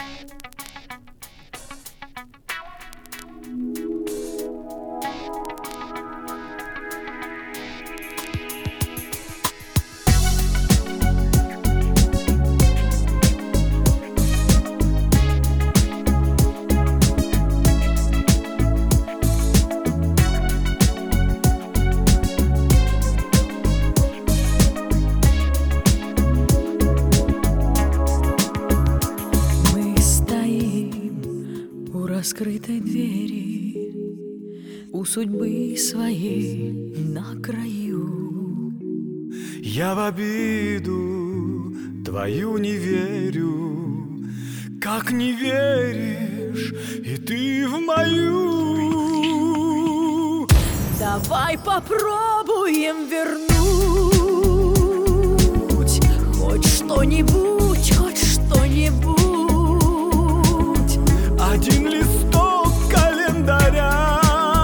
Раскрытой двери у судьбы своей на краю. Я в обиду твою не верю, как не веришь и ты в мою. Давай попробуем вернуть хоть что-нибудь, хоть что-нибудь. Один листок календаря,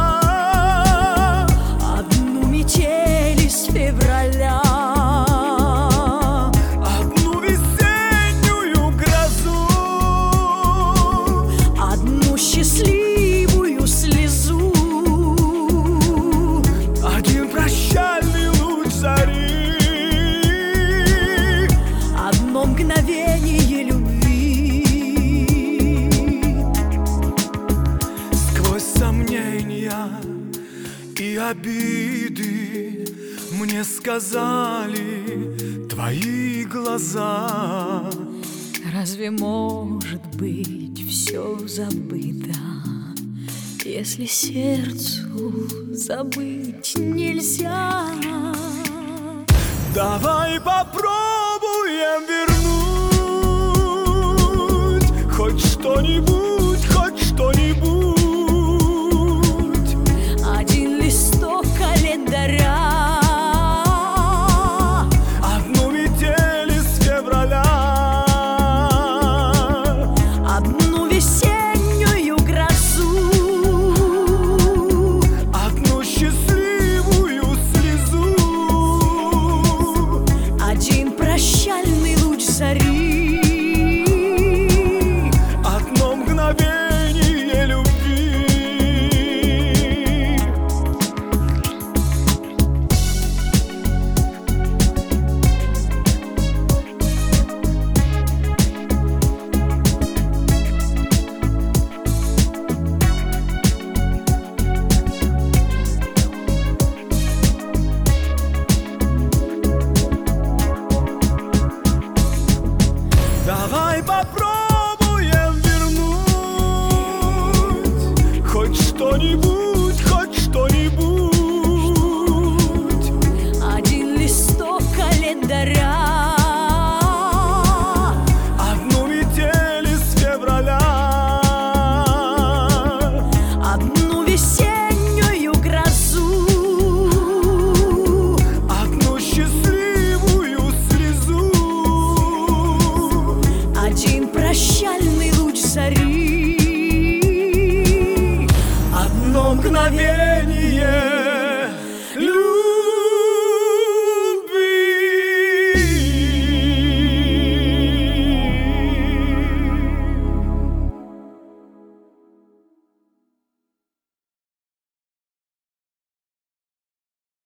одну метель из февраля, одну весеннюю грозу, одну счастливую слезу, один прощальный луч зари, одно мгновение любви. Сомнения и обиды мне сказали твои глаза. Разве может быть все забыто, если сердцу забыть нельзя? Давай попробуем вернуть хоть что-нибудь, хоть что-нибудь. Одну метель из февраля, одну весеннюю грозу, одну счастливую слезу, один прощальный луч зари, одно мгновение любви. Давай попробуем вернуть хоть что-нибудь.